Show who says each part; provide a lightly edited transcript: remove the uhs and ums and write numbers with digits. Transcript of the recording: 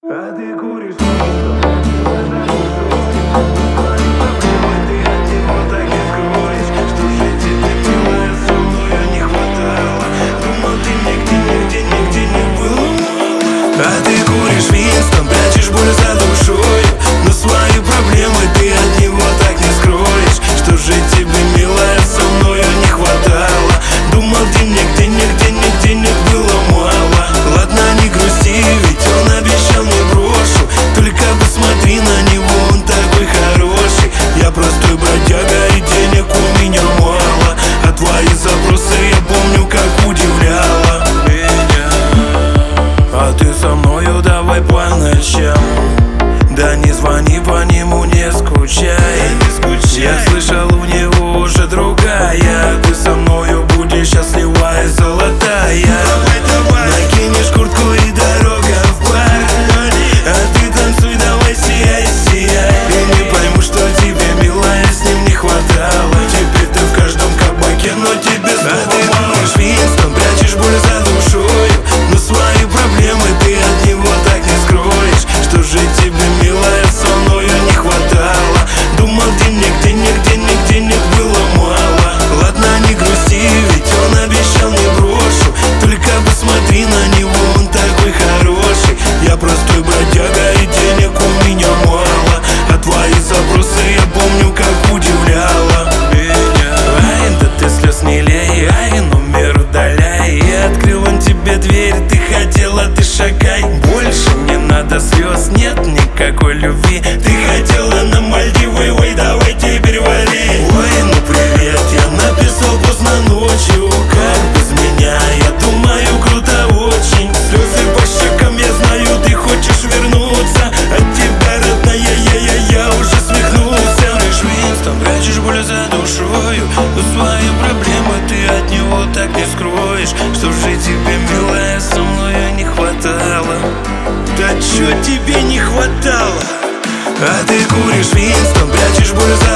Speaker 1: А ты куришь Винстон, проблемы ты от него так и скроешь. Что же тебе, милая, со мною не хватало? Думал, ты нигде не было мало. А ты куришь Винстон, прячешь боль за душою, но свои проблемы ты от него так не скроешь. Что же тебе, милая, со мною не хватало? Думал, ты нигде не было мало. Ладно, не грусти, ведь он обещал не брошу. Только посмотри на него, он такой хороший. Я простой бродяга и денег у меня мало, а твои запросы я помню, как удивляла меня. А ты со мною давай по ночам, да не звони по нему, не скучай. Я слышал, у него уже другая. Ты со мною будешь счастливая, золотая. Накинешь куртку и дорога в бар, а ты танцуй, давай сияй, сияй. И не пойму, что тебе, милая, с ним не хватало. Теперь ты в каждом кабаке, но тебе снова мало. А ты куришь Винстон, прячешь боль за душою, но свои проблемы ты от него так не скроешь. Что же тебе, милая, со мною не хватало? Думал, ты нигде не было мало. Ладно, не грусти, ведь он обещал не брошу. Только посмотри на него, он такой хороший. Я простой бродяга и денег у меня мало, а твои запросы я помню, как удивляла меня. Ай, да ты слез не лей, ай, номер удаляй. И открыл он тебе дверь, ты хотела, ты шагай. Больше не надо слез, нет никакой любви. Ты хотела на Мальдивы, ой, давай теперь вали. Ой, ну привет, я написал поздно ночью. Как без меня, я думаю, круто очень. Слезы по щекам, я знаю, ты хочешь вернуться. От тебя, родная, я уже свихнулся. Лишь Винстон, прячешь боль за душою, но свои проблемы ты от него так не скроешь. Что же тебе, милая, со мною не хватало? Да чё тебе не хватало? А ты куришь Винстон, прячешь боль за